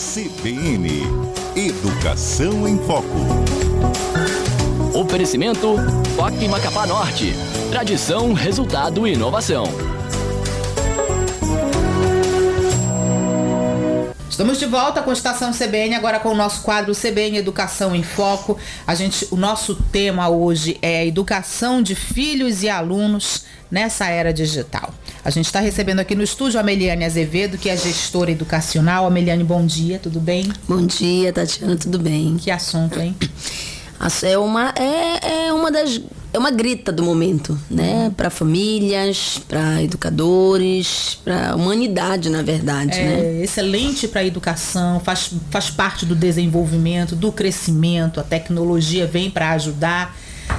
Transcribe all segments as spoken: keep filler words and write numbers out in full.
C B N Educação em Foco. Oferecimento F O C Macapá Norte. Tradição, resultado e inovação. Estamos de volta com a Estação C B N, agora com o nosso quadro C B N Educação em Foco. A gente, o nosso tema hoje é educação de filhos e alunos nessa era digital. A gente está recebendo aqui no estúdio a Meliane Azevedo, que é gestora educacional. A Meliane, bom dia, tudo bem? Bom dia, Tatiana, tudo bem? Que assunto, hein? É uma, é, é uma das... É uma grita do momento, né? Para famílias, para educadores, para a humanidade, na verdade, é, né? Excelente para a educação, faz, faz parte do desenvolvimento, do crescimento, a tecnologia vem para ajudar,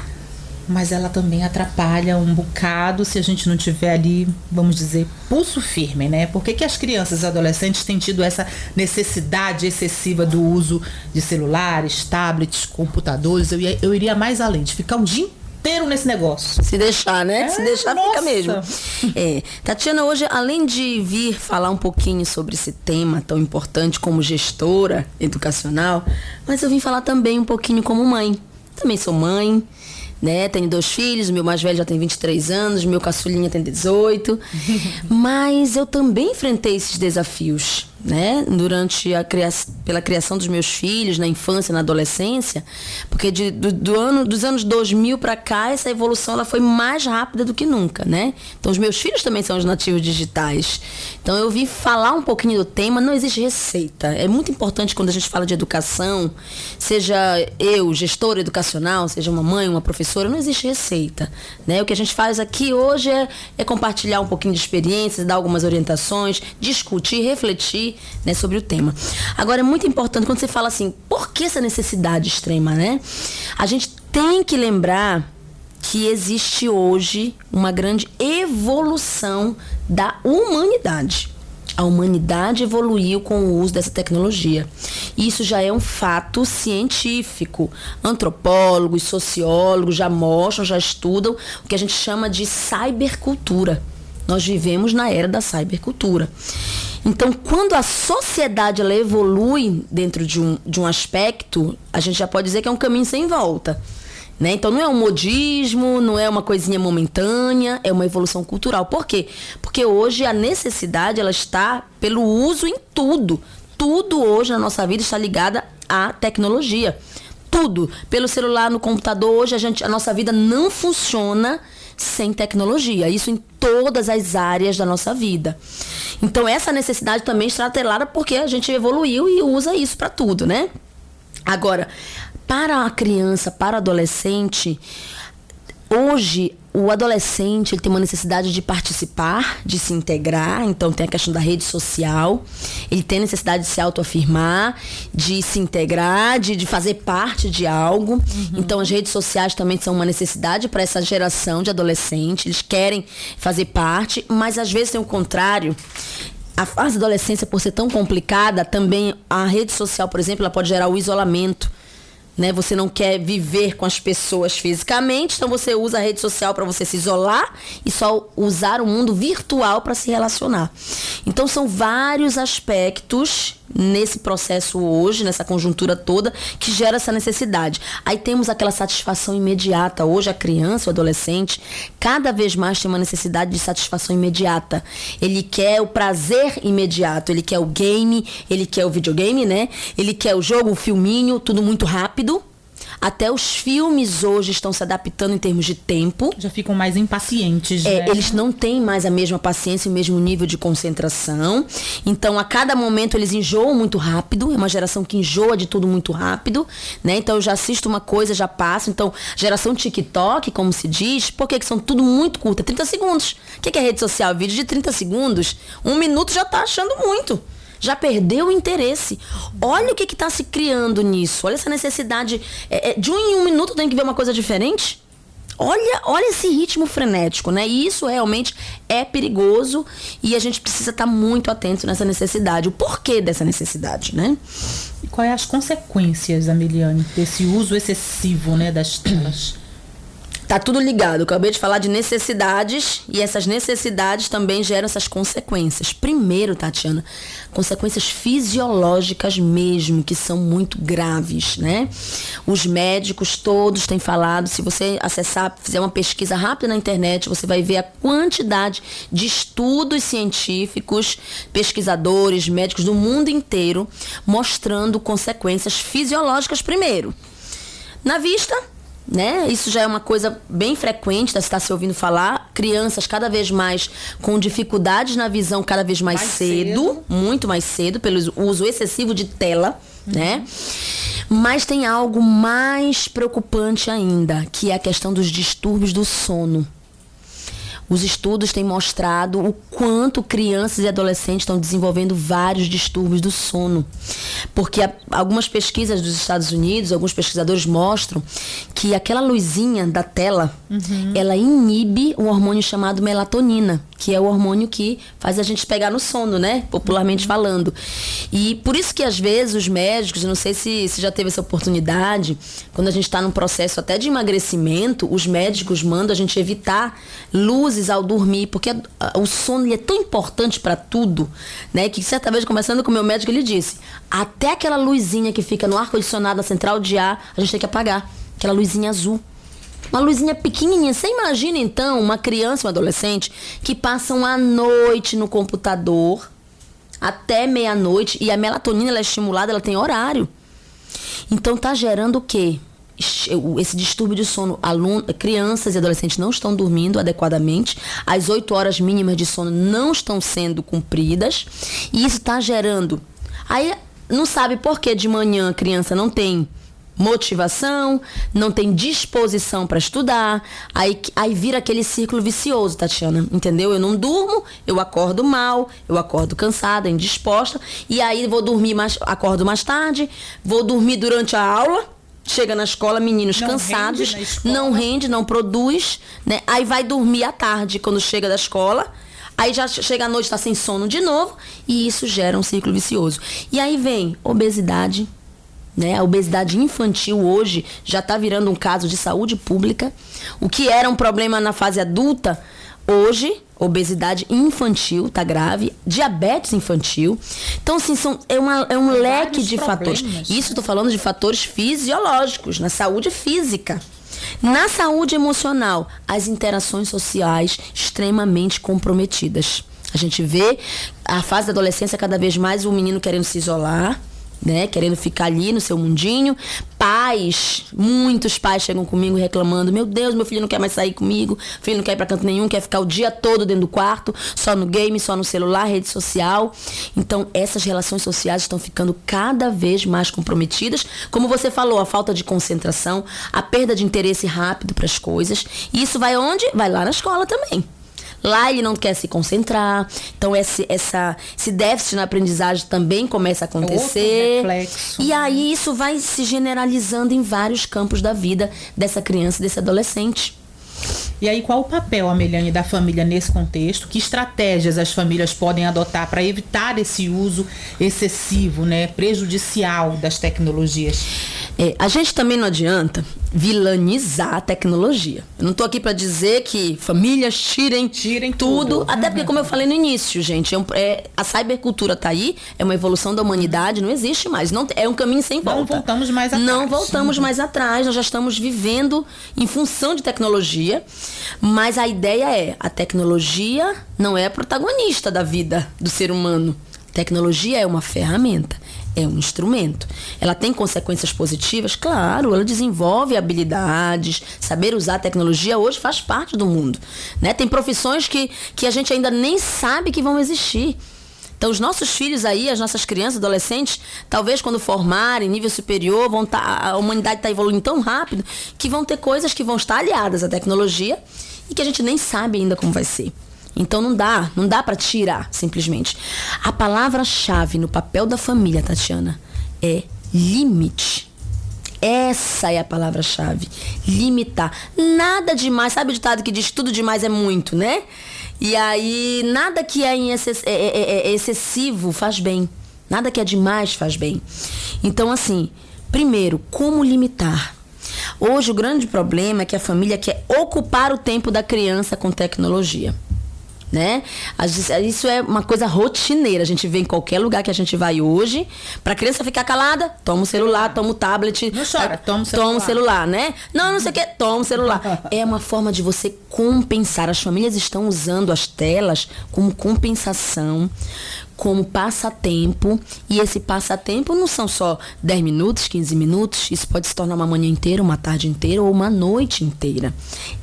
mas ela também atrapalha um bocado se a gente não tiver ali, vamos dizer, pulso firme, né? Por que que as crianças e adolescentes têm tido essa necessidade excessiva do uso de celulares, tablets, computadores? Eu, ia, eu iria mais além, de ficar um dia inteiro nesse negócio. Se deixar, né? É, Se deixar, nossa. Fica mesmo. É. Tatiana, hoje, além de vir falar um pouquinho sobre esse tema tão importante como gestora educacional, mas eu vim falar também um pouquinho como mãe. Também sou mãe, né? Tenho dois filhos, meu mais velho já tem vinte e três anos, meu caçulinha tem dezoito. Mas eu também enfrentei esses desafios, né? Durante a criação, pela criação dos meus filhos, na infância, na adolescência, porque de, do, do ano, dos anos dois mil para cá, essa evolução ela foi mais rápida do que nunca, né? Então os meus filhos também são os nativos digitais. Então eu vim falar um pouquinho do tema. Não existe receita. É muito importante quando a gente fala de educação, seja eu, gestora educacional, seja uma mãe, uma professora, não existe receita, né? O que a gente faz aqui hoje é, é compartilhar um pouquinho de experiências, dar algumas orientações, discutir, refletir, né, sobre o tema. Agora, é muito importante quando você fala assim, por que essa necessidade extrema, né? A gente tem que lembrar que existe hoje uma grande evolução da humanidade. A humanidade evoluiu com o uso dessa tecnologia. Isso já é um fato científico. Antropólogos, sociólogos já mostram, já estudam o que a gente chama de cybercultura. Nós vivemos na era da cybercultura. Então, quando a sociedade ela evolui dentro de um, de um aspecto, a gente já pode dizer que é um caminho sem volta, né? Então, não é um modismo, não é uma coisinha momentânea, é uma evolução cultural. Por quê? Porque hoje a necessidade ela está pelo uso em tudo. Tudo hoje na nossa vida está ligada à tecnologia. Tudo. Pelo celular, no computador, hoje a, gente, a nossa vida não funciona sem tecnologia. Isso em todas as áreas da nossa vida. Então, essa necessidade também está atrelada porque a gente evoluiu e usa isso para tudo, né? Agora, para a criança, para o adolescente, hoje o adolescente ele tem uma necessidade de participar, de se integrar. Então tem a questão da rede social, ele tem a necessidade de se autoafirmar, de se integrar, de, de fazer parte de algo. Uhum. Então as redes sociais também são uma necessidade para essa geração de adolescente. Eles querem fazer parte, mas às vezes tem o contrário. A fase da adolescência, por ser tão complicada, também a rede social, por exemplo, ela pode gerar o isolamento. Né? Você não quer viver com as pessoas fisicamente, então você usa a rede social para você se isolar e só usar o mundo virtual para se relacionar. Então são vários aspectos nesse processo hoje, nessa conjuntura toda, que gera essa necessidade. Aí temos aquela satisfação imediata. Hoje a criança, o adolescente, cada vez mais tem uma necessidade de satisfação imediata. Ele quer o prazer imediato, ele quer o game, ele quer o videogame, né? Ele quer o jogo, o filminho, tudo muito rápido. Até os filmes hoje estão se adaptando em termos de tempo. Já ficam mais impacientes, é, né? Eles não têm mais a mesma paciência e o mesmo nível de concentração. Então, a cada momento, eles enjoam muito rápido. É uma geração que enjoa de tudo muito rápido, né? Então, eu já assisto uma coisa, já passo. Então, geração TikTok, como se diz, por que que são tudo muito curta? trinta segundos. O que que é rede social? Vídeo de trinta segundos. Um minuto já tá achando muito. Já perdeu o interesse. Olha o que está se criando nisso. Olha essa necessidade. É, é, de um em um minuto tem que ver uma coisa diferente. Olha, olha esse ritmo frenético, né? E isso realmente é perigoso e a gente precisa estar muito atento nessa necessidade. O porquê dessa necessidade, né? E quais as consequências, Ameliane, desse uso excessivo, né, das telas? Tá tudo ligado. Eu acabei de falar de necessidades e essas necessidades também geram essas consequências. Primeiro, Tatiana, consequências fisiológicas mesmo, que são muito graves, né? Os médicos todos têm falado, se você acessar, fizer uma pesquisa rápida na internet, você vai ver a quantidade de estudos científicos, pesquisadores, médicos do mundo inteiro, mostrando consequências fisiológicas primeiro. Na vista, né? Isso já é uma coisa bem frequente, está se ouvindo falar. Crianças cada vez mais com dificuldades na visão, cada vez mais, mais cedo, cedo, muito mais cedo, pelo uso excessivo de tela, uhum. né? Mas tem algo mais preocupante ainda, que é a questão dos distúrbios do sono. Os estudos têm mostrado o quanto crianças e adolescentes estão desenvolvendo vários distúrbios do sono. Porque algumas pesquisas dos Estados Unidos, alguns pesquisadores mostram que aquela luzinha da tela, uhum. ela inibe um hormônio chamado melatonina, que é o hormônio que faz a gente pegar no sono, né? Popularmente uhum. falando. E por isso que às vezes os médicos, não sei se, se já teve essa oportunidade, quando a gente está num processo até de emagrecimento, os médicos mandam a gente evitar luzes ao dormir, porque a, a, o sono ele é tão importante para tudo, né? Que certa vez, conversando com o meu médico, ele disse, até aquela luzinha que fica no ar-condicionado da central de ar, a gente tem que apagar. Aquela luzinha azul. Uma luzinha pequenininha. Você imagina, então, uma criança, um adolescente, que passam a noite no computador, até meia-noite, e a melatonina ela é estimulada, ela tem horário. Então, tá gerando o quê? Esse distúrbio de sono. Aluno, crianças e adolescentes não estão dormindo adequadamente, as oito horas mínimas de sono não estão sendo cumpridas, e isso está gerando. Aí não sabe por que de manhã a criança não tem motivação, não tem disposição para estudar, aí, aí vira aquele círculo vicioso, Tatiana, entendeu? Eu não durmo, eu acordo mal, eu acordo cansada, indisposta, e aí vou dormir mais, acordo mais tarde, vou dormir durante a aula. Chega na escola, meninos não cansados, rende não rende, não produz, né? Aí vai dormir à tarde quando chega da escola, aí já chega à noite, está sem sono de novo, e isso gera um ciclo vicioso. E aí vem obesidade, né? A obesidade infantil hoje já está virando um caso de saúde pública. O que era um problema na fase adulta, hoje, obesidade infantil está grave, diabetes infantil. Então, assim, são, é, uma, é um leque de fatores. Isso estou falando de fatores fisiológicos, na saúde física. Na saúde emocional, as interações sociais extremamente comprometidas. A gente vê a fase da adolescência cada vez mais o menino querendo se isolar, né, querendo ficar ali no seu mundinho. Pais, muitos pais chegam comigo reclamando, meu Deus, meu filho não quer mais sair comigo, meu filho não quer ir pra canto nenhum, quer ficar o dia todo dentro do quarto, só no game, só no celular, rede social. Então essas relações sociais estão ficando cada vez mais comprometidas. Como você falou, a falta de concentração, a perda de interesse rápido para as coisas. E isso vai onde? Vai lá na escola também. Lá ele não quer se concentrar, então esse, essa, esse déficit na aprendizagem também começa a acontecer. É e aí isso vai se generalizando em vários campos da vida dessa criança, desse adolescente. E aí, qual o papel, Ameliane, da família nesse contexto? Que estratégias as famílias podem adotar para evitar esse uso excessivo, né, prejudicial das tecnologias? É, a gente também não adianta vilanizar a tecnologia. Eu não estou aqui para dizer que famílias tirem, tirem tudo, tudo. Até porque, como eu falei no início, gente, é um, é, a cybercultura está aí, é uma evolução da humanidade, não existe mais. Não, é um caminho sem volta. Não voltamos mais atrás. Não voltamos mais atrás, nós já estamos vivendo em função de tecnologia, mas a ideia é, a tecnologia não é a protagonista da vida do ser humano. Tecnologia é uma ferramenta, é um instrumento. Ela tem consequências positivas? Claro, ela desenvolve habilidades. Saber usar a tecnologia hoje faz parte do mundo, né? Tem profissões que, que a gente ainda nem sabe que vão existir. Então, os nossos filhos aí, as nossas crianças, adolescentes, talvez quando formarem, nível superior, vão tá, a humanidade está evoluindo tão rápido que vão ter coisas que vão estar aliadas à tecnologia e que a gente nem sabe ainda como vai ser. Então não dá, não dá para tirar, simplesmente. A palavra-chave no papel da família, Tatiana, é limite. Essa é a palavra-chave. Limitar. Nada demais. Sabe o ditado que diz que tudo demais é muito, né? E aí, nada que é, em excess- é, é, é excessivo faz bem. Nada que é demais faz bem. Então, assim, primeiro, como limitar? Hoje o grande problema é que a família quer ocupar o tempo da criança com tecnologia. Né? Isso é uma coisa rotineira. A gente vê em qualquer lugar que a gente vai hoje. Pra criança ficar calada, toma o celular, toma o tablet. Não chora, toma o celular. Toma o celular, né? Não, não sei o que, toma o celular. É uma forma de você compensar. As famílias estão usando as telas como compensação, como passatempo. E esse passatempo não são só dez minutos, quinze minutos. Isso pode se tornar uma manhã inteira, uma tarde inteira ou uma noite inteira.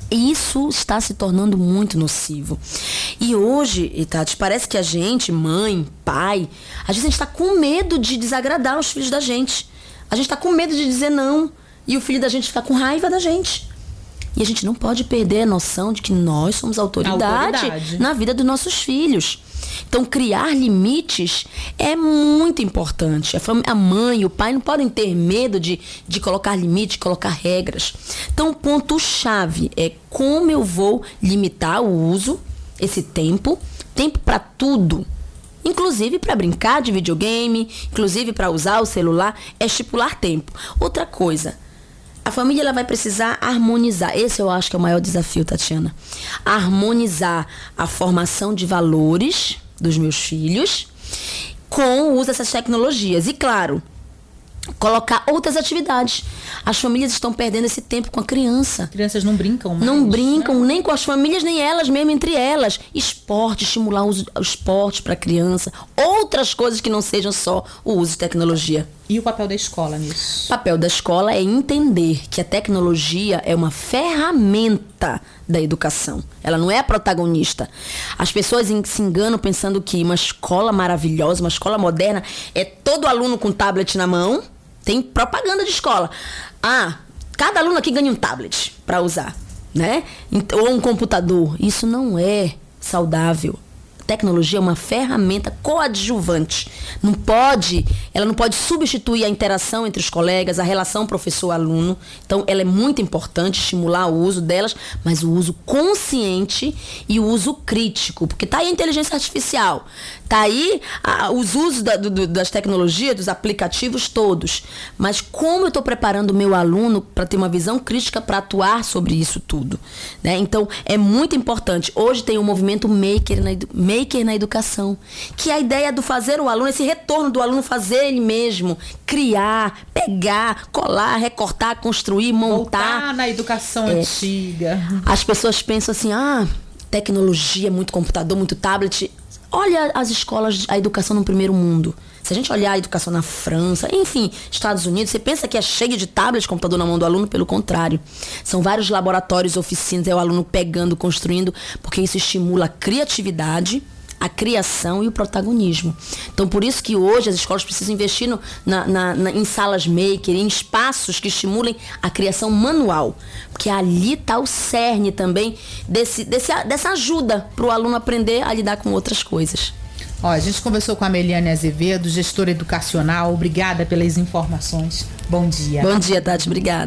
Isso está se tornando muito nocivo. E hoje, Tati, parece que a gente, mãe, pai, às vezes a gente está com medo de desagradar os filhos da gente. A gente está com medo de dizer não. E o filho da gente fica com raiva da gente. E a gente não pode perder a noção de que nós somos autoridade, autoridade. na vida dos nossos filhos. Então, criar limites é muito importante. A, fam- a mãe e o pai não podem ter medo de, de colocar limites, de colocar regras. Então, o ponto-chave é como eu vou limitar o uso, esse tempo, tempo para tudo. Inclusive para brincar de videogame, inclusive para usar o celular, é estipular tempo. Outra coisa, a família ela vai precisar harmonizar. Esse eu acho que é o maior desafio, Tatiana. Harmonizar a formação de valores dos meus filhos com o uso dessas tecnologias. E, claro, colocar outras atividades. As famílias estão perdendo esse tempo com a criança. As crianças não brincam mais. Não brincam, né? nem com as famílias, nem elas mesmo entre elas. Esporte, estimular o, o esporte para a criança. Outras coisas que não sejam só o uso de tecnologia. E o papel da escola nisso? O papel da escola é entender que a tecnologia é uma ferramenta da educação. Ela não é a protagonista. As pessoas se enganam pensando que uma escola maravilhosa, uma escola moderna, é todo aluno com tablet na mão. Tem propaganda de escola. Ah, cada aluno aqui ganha um tablet para usar, né? Ou um computador. Isso não é saudável. Tecnologia é uma ferramenta coadjuvante. Não pode, ela não pode substituir a interação entre os colegas, a relação professor-aluno. Então, ela é muito importante estimular o uso delas, mas o uso consciente e o uso crítico. Porque tá aí a inteligência artificial, tá aí a, os usos da, do, das tecnologias, dos aplicativos todos. Mas como eu estou preparando o meu aluno para ter uma visão crítica para atuar sobre isso tudo, né? Então, é muito importante. Hoje tem o movimento Maker na educação. Maker na educação, que é a ideia do fazer o aluno, esse retorno do aluno fazer ele mesmo, criar, pegar, colar, recortar, construir, montar. Voltar na educação é. antiga. As pessoas pensam assim, ah, tecnologia, muito computador, muito tablet. Olha as escolas, a educação no primeiro mundo. Se a gente olhar a educação na França, enfim, Estados Unidos, você pensa que é cheio de tablet, computador na mão do aluno? Pelo contrário. São vários laboratórios, oficinas, é o aluno pegando, construindo, porque isso estimula a criatividade, a criação e o protagonismo. Então, por isso que hoje as escolas precisam investir no, na, na, na, em salas maker, em espaços que estimulem a criação manual. Porque ali está o cerne também desse, desse, dessa ajuda para o aluno aprender a lidar com outras coisas. Ó, a gente conversou com a Meliane Azevedo, gestora educacional. Obrigada pelas informações. Bom dia. Bom dia, Tati. Obrigada.